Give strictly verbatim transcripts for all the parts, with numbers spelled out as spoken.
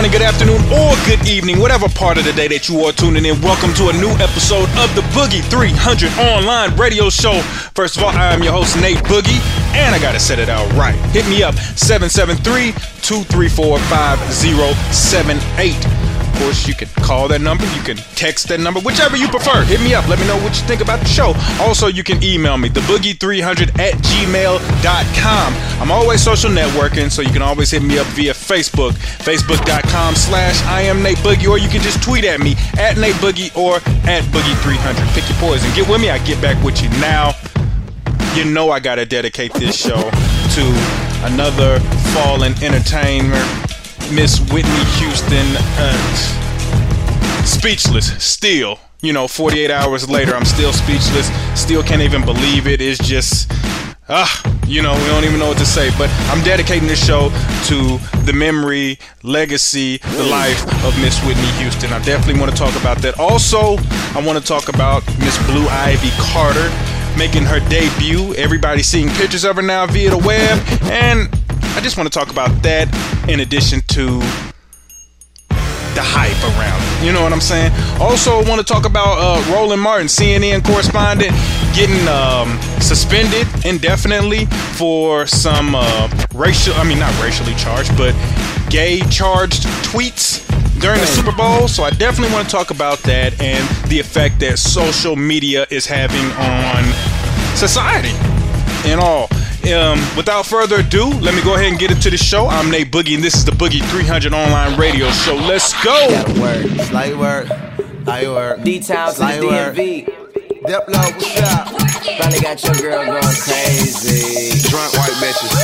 morning, good afternoon, or good evening, whatever part of the day that you are tuning in. Welcome to a new episode of the Boogie three hundred online radio show. First of all, I am your host, Nate Boogie, and I gotta set it out right. Hit me up, seven seven three, two three four, five zero seven eight. Of course, you can call that number, you can text that number, whichever you prefer. Hit me up, let me know what you think about the show. Also, you can email me, the boogie three hundred at gmail dot com. I'm always social networking, so you can always hit me up via Facebook, facebook.com slash I am Nate Boogie, or you can just tweet at me, at Nate Boogie or at Boogie three hundred. Pick your poison. Get with me, I get back with you now. You know I gotta dedicate this show to another fallen entertainer, Miss Whitney Houston. Uh, speechless, still. You know, forty-eight hours later, I'm still speechless. Still can't even believe it. It's just, ah, uh, you know, we don't even know what to say. But I'm dedicating this show to the memory, legacy, the life of Miss Whitney Houston. I definitely want to talk about that. Also, I want to talk about Miss Blue Ivy Carter making her debut. Everybody's seeing pictures of her now via the web, and I just want to talk about that in addition to the hype around it. You know what I'm saying? Also, I want to talk about uh, Roland Martin, C N N correspondent, getting um, suspended indefinitely for some uh, racial, I mean, not racially charged, but gay charged tweets during the Super Bowl. So I definitely want to talk about that and the effect that social media is having on society and all. Um, without further ado, let me go ahead and get into the show. I'm Nate Boogie, and this is the Boogie three hundred online radio show. Let's go. Gotta work, slight work, light work. D-Town to the D M V. Diplo, what's up? Finally got your girl going crazy. Drunk white bitches.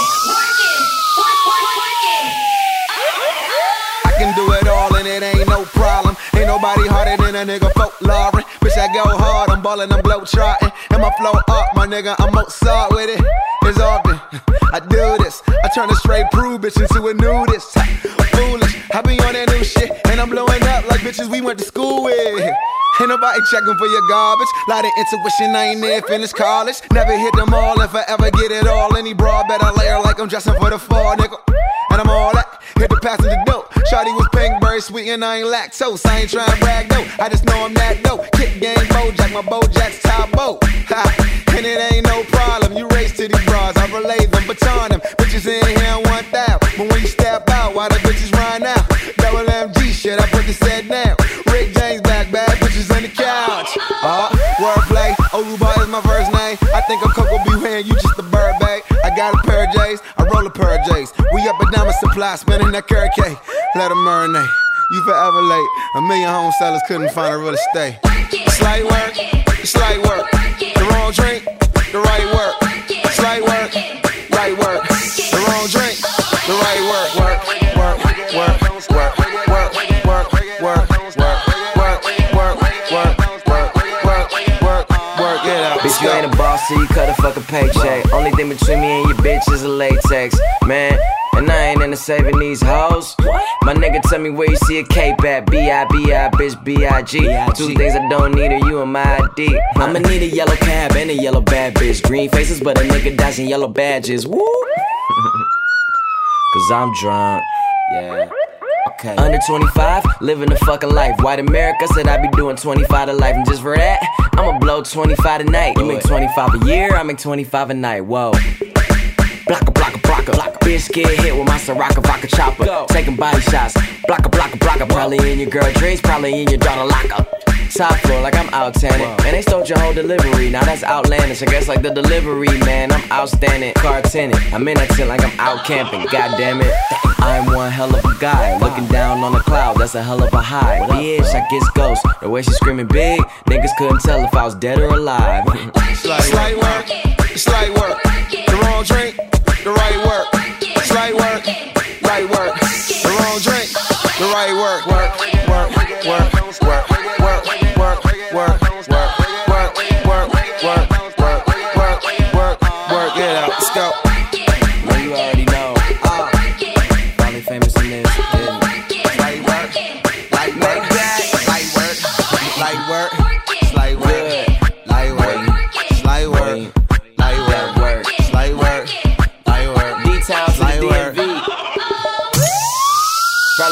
I can do it all and it ain't no problem. Ain't nobody harder than a nigga folklore. Bitch, I go hard, I'm ballin', I'm blow trotting. And my flow up, my nigga, I'm Mozart with it. It's often I do this. I turn a straight prude bitch into a nudist. Foolish, I be on that new shit, and I'm blowing up like bitches we went to school with. Ain't nobody checking for your garbage. Lot of intuition, I ain't near finished college. Never hit them all if I ever get it all. Any broad better layer like I'm dressing for the fall, nigga. And I'm all that, hit the passenger dope. Shawty was pink, very sweet, and I ain't lactose. I ain't trying to brag, though, I just know I'm that dope. Kick game, Bojack, my Bojack's top boat. And it ain't no problem, you race to these bras, I relay them, baton them. Bitches in here in one thousand, but when you step out, why the bitches run out? Double M G shit, I put the set down. Rick James back, bad bitches on the couch. Uh, wordplay, Oluba is my first name. I think I'm Coco B. Hand, you just a bird, babe. I got a pair of J's, I roll a pair of J's. We up and down with supply, spinning that carrot cake. Let them marinate, you forever late. A million home sellers couldn't find a real estate. Slight work, slight work. The wrong drink, the right work. Slight work, right work. The wrong drink, the right work. Work, work, work, work, work, work, work, work, work, work, work, work, work, work, get out. Bitch, you ain't a boss, so you cut a fucking paycheck. Only thing between me and your bitch is a latex, man. And I ain't into saving these hoes. My nigga tell me where you see a cape at. B I B I, bitch, B I G. Two things I don't need are you and my I D. I'ma need a yellow cab and a yellow bad bitch. Green faces, but a nigga dashing yellow badges. Woo! Cause I'm drunk, yeah. Okay. Under twenty-five, living the fucking life. White America said I be doing twenty-five to life. And just for that, I'ma blow twenty-five tonight. You make twenty-five a year, I make twenty-five a night. Whoa. Blocka, blocka, blocka, blocka. Bitch get hit with my Sirocco vodka chopper. Go. Taking body shots. Blocka, blocka, blocka. Probably in your girl dreams, probably in your daughter locker. Top floor like I'm out tanning. Man, they stole your whole delivery. Now that's outlandish. I guess like the delivery, man. I'm outstanding. Car tenant. I'm in that tent like I'm out camping. God damn it. I'm one hell of a guy. Looking down on the cloud, that's a hell of a high. Bitch, I guess ghost. The way she screaming big, niggas couldn't tell if I was dead or alive. Slight work, slight work. The wrong drink, the right work. Slight work, right work. The wrong drink, the right work. Work, work, work, work, work, work, work, work, work, work, work, work, work, work, work, work. Get out, let's go. No, you already know. Uh, Probably famous in this. Yeah. Light work, light work, light work, light work, light work, light work, light work, light work, light work, light work. D-Town to the D M V.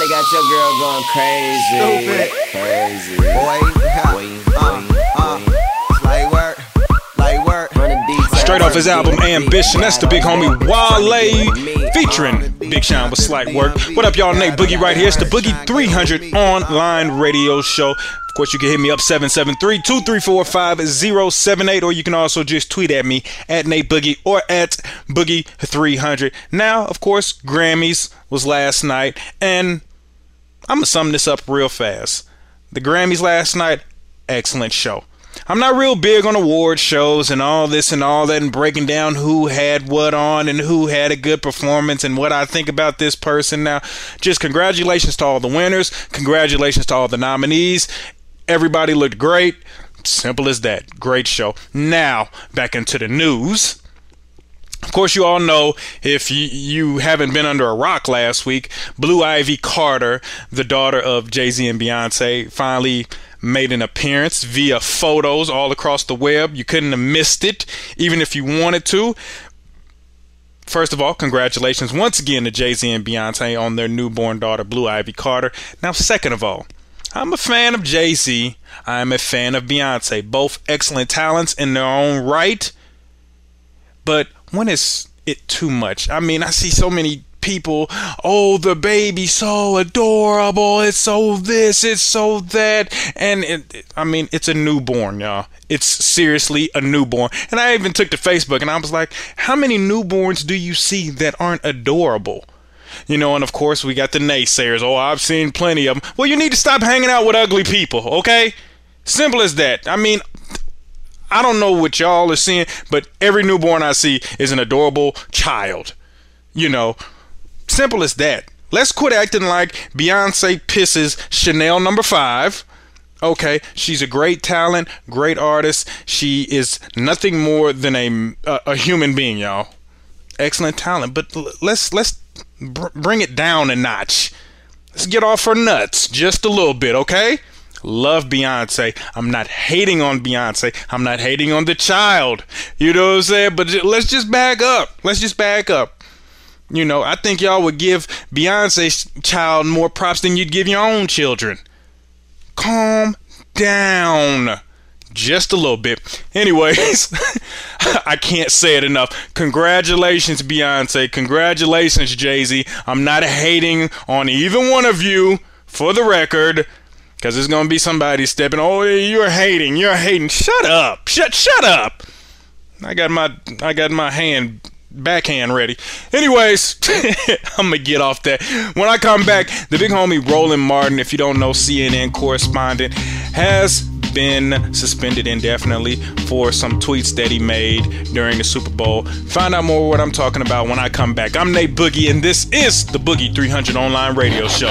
Beyonce got your girl going crazy. Stupid. Crazy. Boy, Boy, uh, boy, uh, boy. light work, light work. Straight off his album Ambition, that's the big homie Wale featuring Big Sean with Slight Work. What up, y'all? Nate Boogie right here. It's the Boogie three hundred online radio show. Of course, you can hit me up seven seven three, two three four, five zero seven eight, or you can also just tweet at me at Nate Boogie or at Boogie three hundred. Now, of course, Grammys was last night, and I'm gonna sum this up real fast. The Grammys last night, excellent show. I'm not real big on award shows and all this and all that and breaking down who had what on and who had a good performance and what I think about this person. Now, just congratulations to all the winners. Congratulations to all the nominees. Everybody looked great. Simple as that. Great show. Now, back into the news. Of course, you all know, if you, you haven't been under a rock last week, Blue Ivy Carter, the daughter of Jay-Z and Beyonce, finally made an appearance via photos all across the web. You couldn't have missed it, even if you wanted to. First of all, congratulations once again to Jay-Z and Beyonce on their newborn daughter, Blue Ivy Carter. Now, second of all, I'm a fan of Jay-Z. I'm a fan of Beyonce. Both excellent talents in their own right. But when is it too much? I mean, I see so many people, oh, the baby's so adorable, it's so this, it's so that, and it, it, I mean, it's a newborn, y'all. It's seriously a newborn. And I even took to Facebook and I was like, how many newborns do you see that aren't adorable? You know, and of course we got the naysayers. Oh, I've seen plenty of them. Well, you need to stop hanging out with ugly people, okay? Simple as that. I mean, I don't know what y'all are seeing, but every newborn I see is an adorable child. You know, simple as that. Let's quit acting like Beyonce pisses Chanel number five. Okay, she's a great talent, great artist. She is nothing more than a a, a human being, y'all. Excellent talent, but l- let's let's br- bring it down a notch. Let's get off her nuts just a little bit, okay? Love Beyonce. I'm not hating on Beyonce. I'm not hating on the child. You know what I'm saying? But j- let's just back up. Let's just back up. You know, I think y'all would give Beyonce's child more props than you'd give your own children. Calm down. Just a little bit. Anyways, I can't say it enough. Congratulations, Beyonce. Congratulations, Jay-Z. I'm not hating on either one of you, for the record. Because there's going to be somebody stepping, oh, you're hating, you're hating. Shut up. Shut shut up. I got my I got my hand, backhand ready. Anyways, I'm going to get off that. When I come back, the big homie Roland Martin, if you don't know, C N N correspondent, has been suspended indefinitely for some tweets that he made during the Super Bowl. Find out more what I'm talking about when I come back. I'm Nate Boogie, and this is the Boogie three hundred online radio show.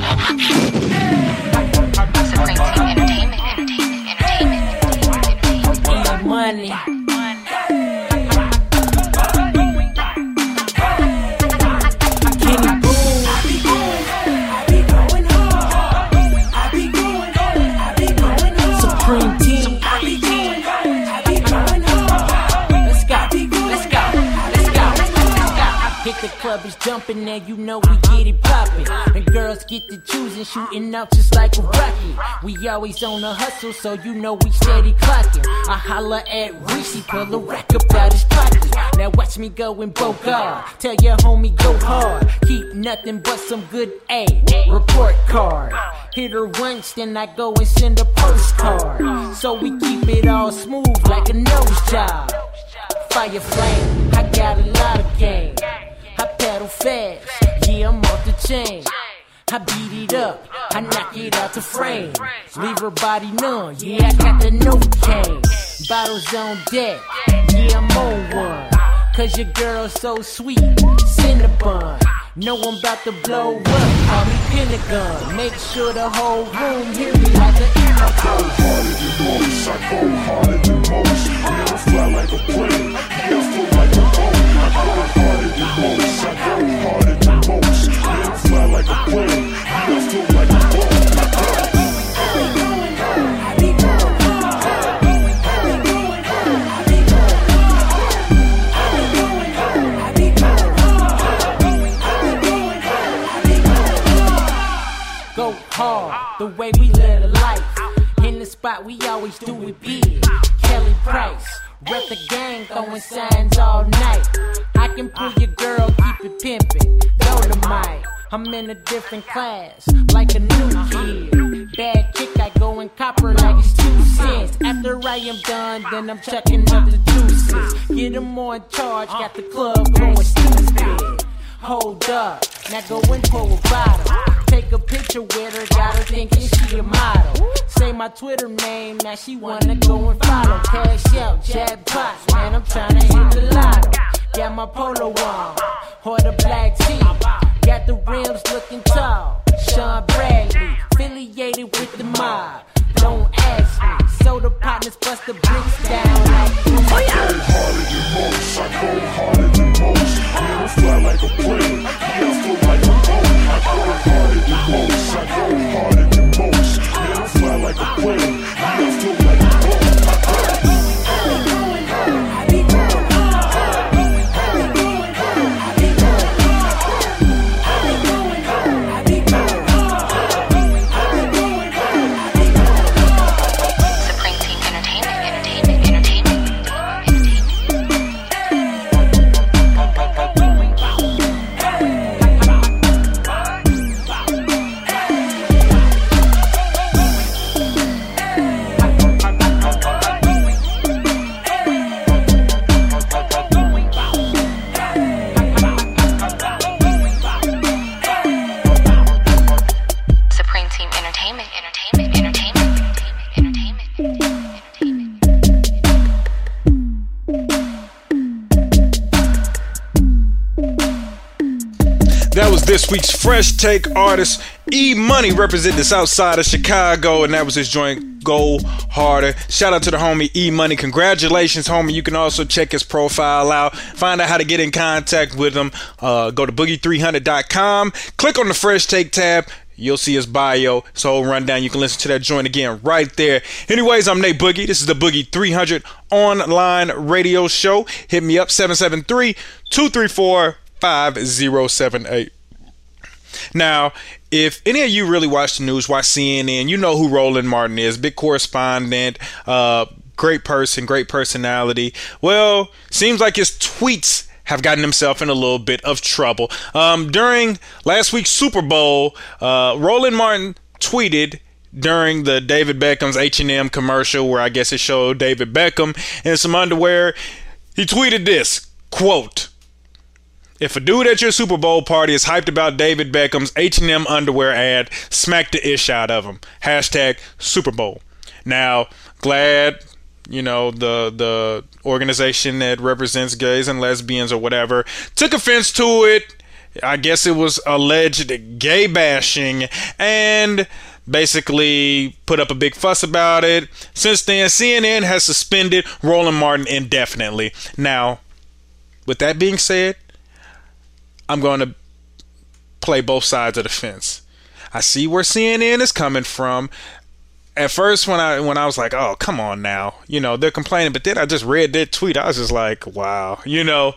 Money. The club is jumping and you know we get it poppin'. And girls get to choosing, shooting out just like a rocket. We always on a hustle, so you know we steady clocking. I holla at Reese, he pull a rack up out his pocket. Now watch me go and bogart. Tell your homie go hard. Keep nothing but some good A. Report card. Hit her once, then I go and send a postcard. So we keep it all smooth like a nose job. Fire flame, I got a lot of game. I pedal fast, yeah, I'm off the chain. I beat it up, I knock it out the frame. Leave her body numb, yeah, I got the Novocaine. Bottles on deck, yeah, I'm on one. Cause your girl's so sweet, Cinnabon. Know I'm about to blow up, call me Pentagon. Make sure the whole room hear me like an intercom. Harder than most, I go harder than most. Yeah, I fly like a plane, yeah, I float like a boat. I go harder than most, I go harder than most. Yeah, I fly like a plane, yeah, I float like a boat. hard, the way we live a life. In the spot, we always do it big. Kelly Price, rep the gang, throwing signs all night. I can pull your girl, keep it pimpin', Dolomite. I'm in a different class, like a new kid. Bad chick, I go in copper like it's two cents. After I am done, then I'm chucking up the juices. Get them more in charge, got the club going stupid. Hold up, now go and pull a bottle. Take a picture with her, got her thinking she a model. Say my Twitter name, now she wanna go and follow. Cash out, jackpots, man, I'm tryna hit the lotto. Got my polo on, or the black tee. Got the rims looking tall. Sean Bradley, affiliated with the mob. Don't ask me. So the partners bust the bricks down like I go harder than most. I go harder than most. Man, I fly like a plane. Yeah, I float like a boat. I go harder than most. I go harder than most. Man, I fly like a plane. Yeah, I float like a boat. This week's Fresh Take artist, E Money, representing the south side of Chicago, and that was his joint, Go Harder. Shout out to the homie E Money. Congratulations, homie. You can also check his profile out, find out how to get in contact with him. Uh, go to boogie three hundred dot com, click on the Fresh Take tab. You'll see his bio, his whole rundown. You can listen to that joint again right there. Anyways, I'm Nate Boogie. This is the Boogie three hundred online radio show. Hit me up, seven seven three, two three four, five zero seven eight. Now, if any of you really watch the news, watch C N N, you know who Roland Martin is. Big correspondent, uh, great person, great personality. Well, seems like his tweets have gotten himself in a little bit of trouble. Um, during last week's Super Bowl, uh, Roland Martin tweeted during the David Beckham's H and M commercial, where I guess it showed David Beckham in some underwear. He tweeted this, quote, "If a dude at your Super Bowl party is hyped about David Beckham's H and M underwear ad, smack the ish out of him. Hashtag Super Bowl." Now, glad, you know, the the organization that represents gays and lesbians or whatever took offense to it. I guess it was alleged gay bashing and basically put up a big fuss about it. Since then, C N N has suspended Roland Martin indefinitely. Now, with that being said, I'm going to play both sides of the fence. I see where C N N is coming from. At first, when I when I was like, oh, come on now, you know, they're complaining. But then I just read their tweet. I was just like, wow, you know.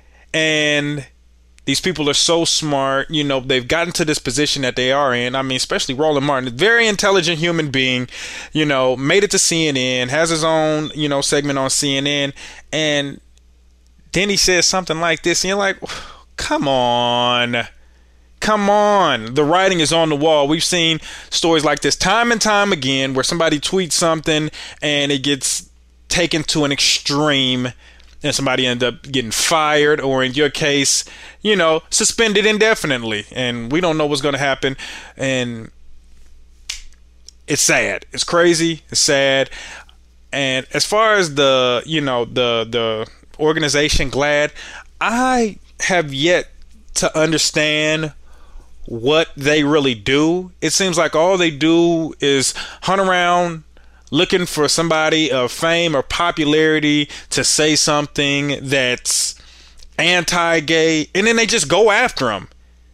And these people are so smart. You know, they've gotten to this position that they are in. I mean, especially Roland Martin, a very intelligent human being, you know, made it to C N N, has his own, you know, segment on C N N. And then he says something like this. And you're like, come on. Come on. The writing is on the wall. We've seen stories like this time and time again where somebody tweets something and it gets taken to an extreme and somebody ends up getting fired, or in your case, you know, suspended indefinitely. And we don't know what's going to happen. And it's sad. It's crazy. It's sad. And as far as the, you know, the the organization GLAAD, I have yet to understand what they really do. It seems like all they do is hunt around looking for somebody of fame or popularity to say something that's anti-gay, and then they just go after them.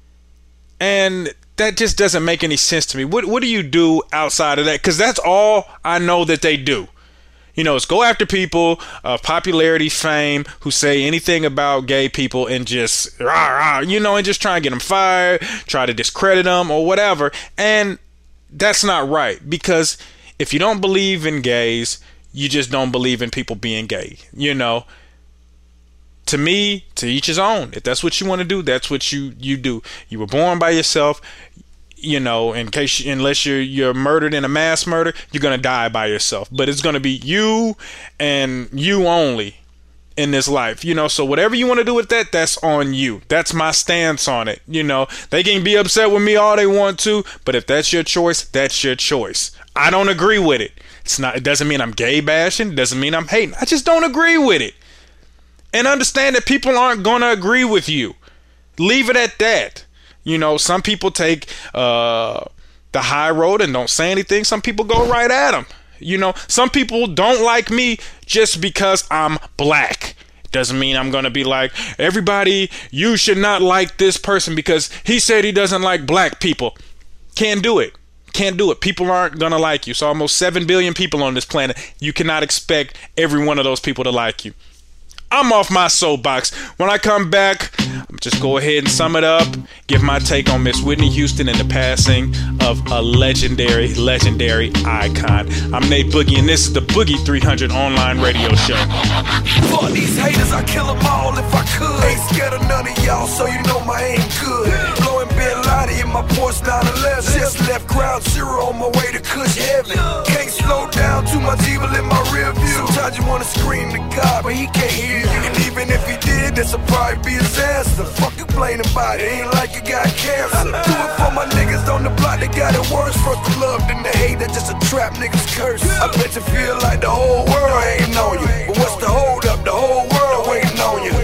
And that just doesn't make any sense to me. What what do you do outside of that? Because that's all I know that they do. You know, it's go after people of popularity, fame, who say anything about gay people and just, rah, rah, you know, and just try and get them fired, try to discredit them or whatever. And that's not right, because if you don't believe in gays, you just don't believe in people being gay. You know, to me, to each his own. If that's what you want to do, that's what you you do. You were born by yourself. You know, in case unless you're you're murdered in a mass murder, you're gonna die by yourself. But it's gonna be you and you only in this life. You know, so whatever you want to do with that, that's on you. That's my stance on it. You know, they can be upset with me all they want to, but if that's your choice, that's your choice. I don't agree with it. It's not. It doesn't mean I'm gay bashing. It doesn't mean I'm hating. I just don't agree with it. And understand that people aren't gonna agree with you. Leave it at that. You know, some people take uh, the high road and don't say anything. Some people go right at them. You know, some people don't like me just because I'm black. Doesn't mean I'm going to be like, everybody, you should not like this person because he said he doesn't like black people. Can't do it. Can't do it. People aren't going to like you. So almost seven billion people on this planet. You cannot expect every one of those people to like you. I'm off my soapbox. When I come back, I'm just go ahead and sum it up, give my take on Miss Whitney Houston and the passing of a legendary, legendary icon. I'm Nate Boogie, and this is the Boogie three hundred online radio show. For these haters, I kill them all if I could. Ain't scared of none of y'all, so you know my aim good. Blowing Bin Laden in my Porsche nine eleven. Just left ground zero on my way to Kush heaven. Can't slow down, too much evil in my rear view. Sometimes you wanna scream to God, but he can't hear you. And even if he did, this'll probably be his answer. Fuck you complaining about it, ain't like you got cancer. Do it for my niggas on the block, they got it worse. First the love, then the hate, that's just a trap niggas curse. I bet you feel like the whole world hating on you. But what's the hold up? The whole world waiting on you.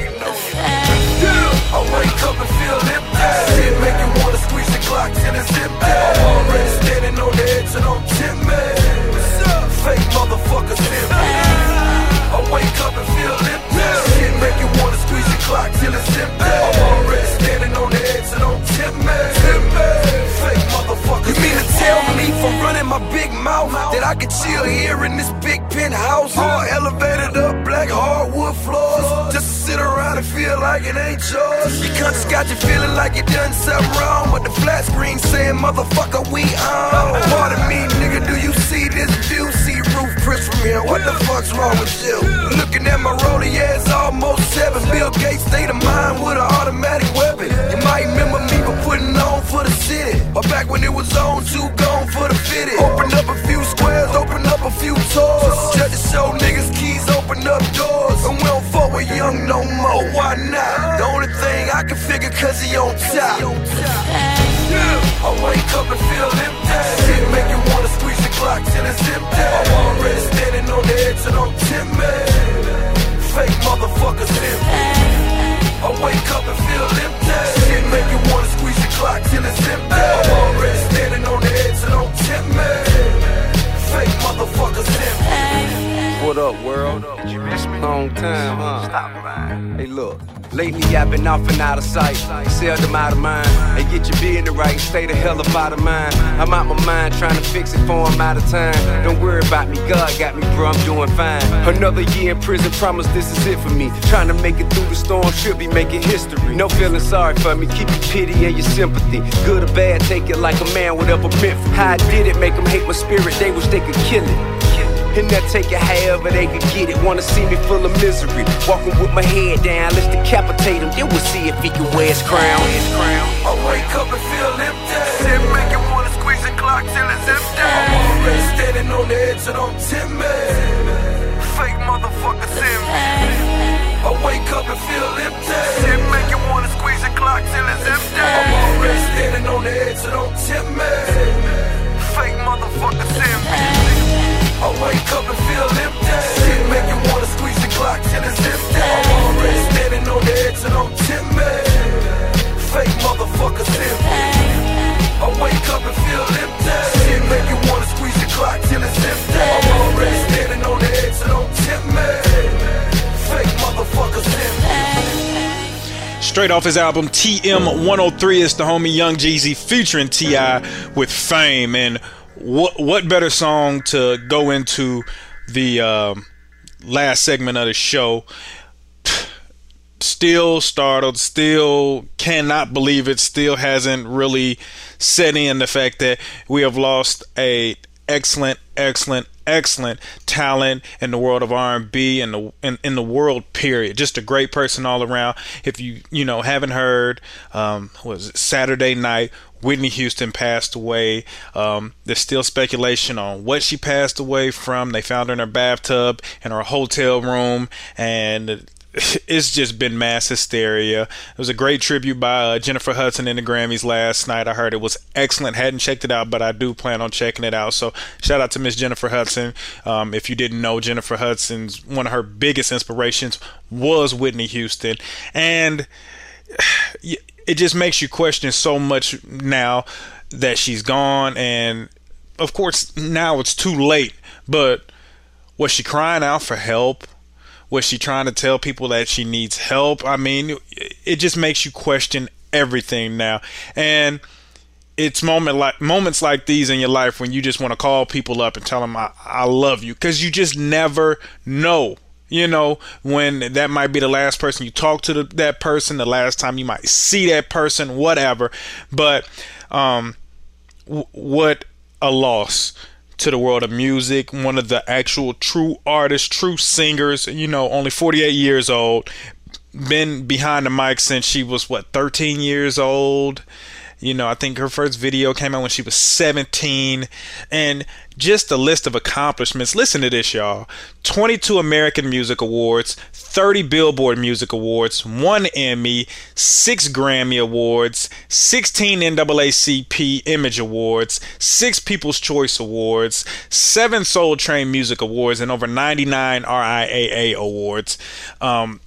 I wake up and feel empty. Shit make you wanna squeeze the clock till it's empty. I'm already standing on the edge and I'm timid. Fake motherfuckers empty. I wake up and feel empty. Shit make you wanna squeeze the clock till it's empty. I'm already standing on the edge and I'm timid. Fake motherfuckers. You mean to tell me for running my big mouth that I can chill here in this big penthouse? All elevated up, black hardwood floors, just to sit around and feel like it ain't yours. You just got you feeling like you done something wrong, but the flat screen saying motherfucker we on. Pardon me, nigga, do you see this view? See roof prints from here, what the fuck's wrong with you? Looking at my rollie, yeah, it's almost seven. Bill Gates state of mind with an automatic weapon. You might remember me for putting on for the city, or back when it was on, too gone for the fitted. Open up a few squares, open up a few tours. Just to show niggas keys, open up doors. And we don't fuck with young no more, why not? The only thing I can figure cause he on top. I wake up and feel empty. Shit make you wanna squeeze the clock till it's empty. I'm already standing on the edge and I'm timid. Fake motherfuckers empty. I wake up and feel empty. Shit make you wanna squeeze the clock till it's empty. I'm already standing on the edge and I'm timid. Fake motherfuckers empty. What up, world? Did you miss me? Long time, huh? Stop lying. Hey, look. Lately I've been off and out of sight, seldom out of mind. And get your being the right, stay the hell up out of mine. I'm out my mind trying to fix it for I'm out of time. Don't worry about me, God got me, bro, I'm doing fine. Another year in prison, promise this is it for me. Trying to make it through the storm, should be making history. No feeling sorry for me, keep your pity and your sympathy. Good or bad, take it like a man, whatever meant for me. How I did it, make them hate my spirit, they wish they could kill it. And that take it however they could get it. Wanna see me full of misery, walking with my head down. Let's decapitate him, then we'll see if he can wear his crown. I wake up and feel empty. Shit make you wanna squeeze the clock till it's empty. I'm already standing on the edge and I'm timid. Fake motherfuckers empty. I wake up and feel empty. Shit make you wanna squeeze the clock till it's empty. I'm already standing on the edge and I'm timid. Fake motherfuckers empty. I wake up and feel empty. Shit make you wanna squeeze the clock till it's empty. I'm already standing on the edge and I'm timid. Fake motherfuckers empty. I wake up and feel empty. Shit make you wanna squeeze the clock till it's empty. I'm already standing on the edge and I'm timid. Fake motherfuckers empty. Straight off his album T M one oh three is the homie Young Jeezy featuring T I with Fame. And What what better song to go into the um, last segment of the show? still startled, still cannot believe it, still hasn't really set in the fact that we have lost a excellent, excellent, excellent talent in the world of R and B and the in, in the world period. Just a great person all around. If you you know haven't heard, um, what was it, Saturday night, Whitney Houston passed away. Um, there's still speculation on what she passed away from. They found her in her bathtub in her hotel room, and it's just been mass hysteria. It was a great tribute by uh, Jennifer Hudson in the Grammys last night. I heard it was excellent. Hadn't checked it out, but I do plan on checking it out. So shout out to Miss Jennifer Hudson. Um, if you didn't know, Jennifer Hudson's one of her biggest inspirations was Whitney Houston. And it just makes you question so much now that she's gone. And of course, now it's too late. But was she crying out for help? Was she trying to tell people that she needs help? I mean, it just makes you question everything now. And it's moment like moments like these in your life when you just want to call people up and tell them, I, I love you. Because you just never know, you know, when that might be the last person you talk to the, that person, the last time you might see that person, whatever. But um, w- what a loss to the world of music. One of the actual true artists, true singers, you know, only forty-eight years old, been behind the mic since she was what, thirteen years old. You know, I think her first video came out when she was seventeen. And just a list of accomplishments. Listen to this, y'all. twenty-two American Music Awards, thirty Billboard Music Awards, one Emmy, six Grammy Awards, sixteen N double A C P Image Awards, six People's Choice Awards, seven Soul Train Music Awards, and over ninety-nine R I A A awards. Um,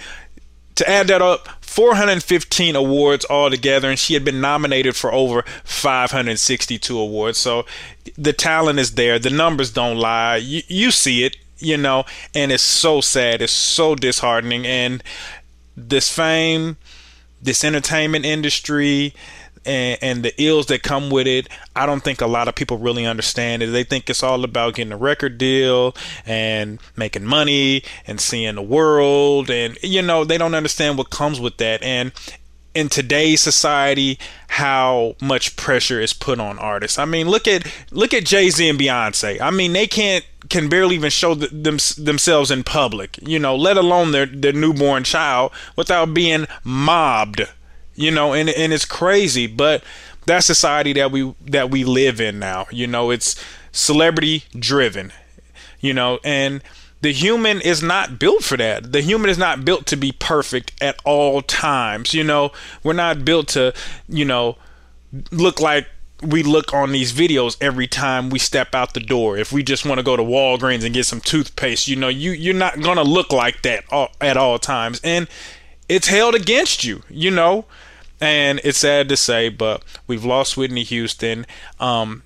to add that up, four hundred fifteen awards altogether, and she had been nominated for over five hundred sixty-two awards. So the talent is there. The numbers don't lie. You, you see it, you know, and it's so sad. It's so disheartening. And this fame, this entertainment industry, and, and the ills that come with it, I don't think a lot of people really understand it. They think it's all about getting a record deal and making money and seeing the world. And, you know, they don't understand what comes with that. And in today's society, how much pressure is put on artists. I mean, look at look at Jay-Z and Beyonce. I mean, they can't can barely even show the, them, themselves in public, you know, let alone their, their newborn child without being mobbed. You know, and and it's crazy, but that's society that we that we live in now. You know, it's celebrity driven, you know, and the human is not built for that. The human is not built to be perfect at all times. You know, we're not built to, you know, look like we look on these videos every time we step out the door. If we just want to go to Walgreens and get some toothpaste, you know, you, you're not going to look like that all, at all times. And it's held against you, you know. And it's sad to say, but we've lost Whitney Houston. Um,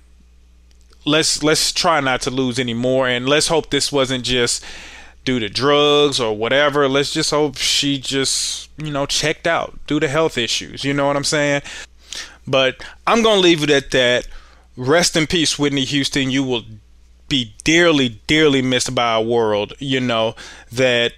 let's let's try not to lose any more, and let's hope this wasn't just due to drugs or whatever. Let's just hope she just, you know, checked out due to health issues. You know what I'm saying? But I'm gonna leave it at that. Rest in peace, Whitney Houston. You will be dearly, dearly missed by a world, you know, that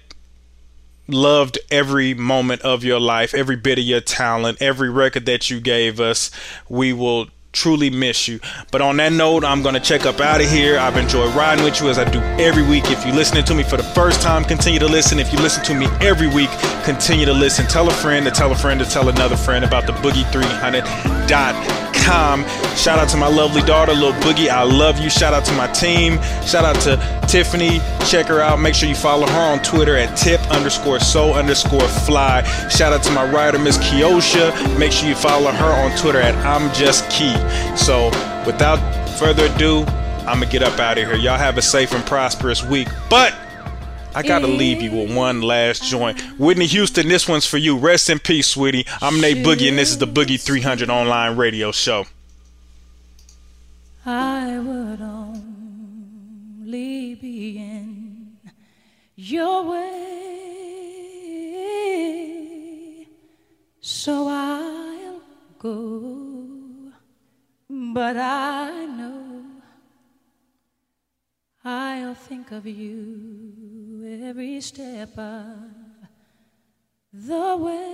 loved every moment of your life, every bit of your talent, every record that you gave us. We will truly miss you. But on that note, I'm going to check up out of here. I've enjoyed riding with you as I do every week. If you're listening to me for the first time, continue to listen. If you listen to me every week, continue to listen. Tell a friend to tell a friend to tell another friend about the boogie three hundred dot com. Shout out to my lovely daughter, Lil Boogie. I love you. Shout out to my team. Shout out to Tiffany. Check her out. Make sure you follow her on Twitter at tip underscore so underscore fly. Shout out to my writer, Miss Kiosha. Make sure you follow her on Twitter at I'm Just Key. So without further ado, I'm gonna get up out of here. Y'all have a safe and prosperous week. But I gotta leave you with one last joint. Whitney Houston, this one's for you. Rest in peace, sweetie. I'm Nate Boogie, and this is the Boogie three hundred online radio show. I would only be in your way, so I'll go. But I know I'll think of you every step of the way.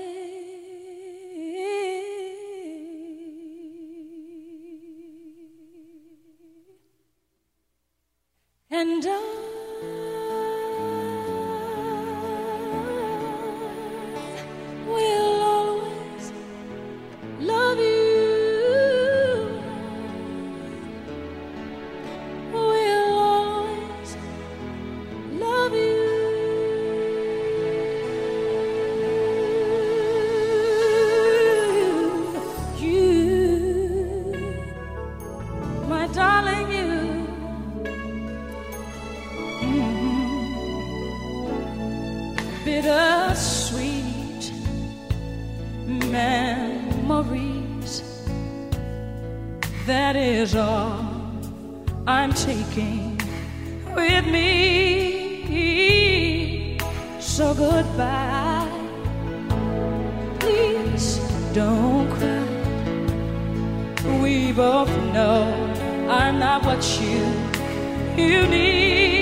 And I will always love you. Will always love you. You, my darling, you. Bittersweet memories, that is all I'm taking with me. So goodbye, please don't cry. We both know I'm not what you, you need.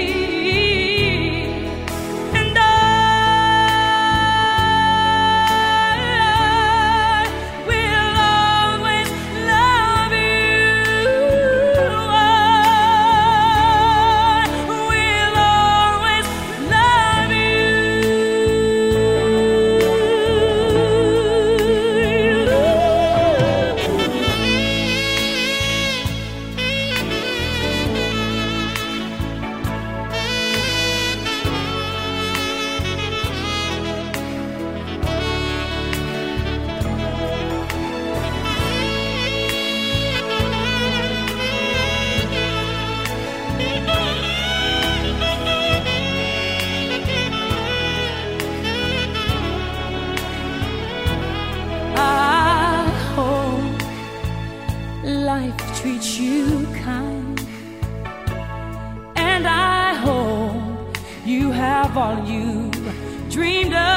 Life treats you kind, and I hope you have all you dreamed of,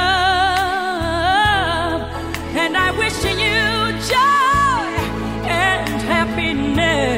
and I wish you joy and happiness.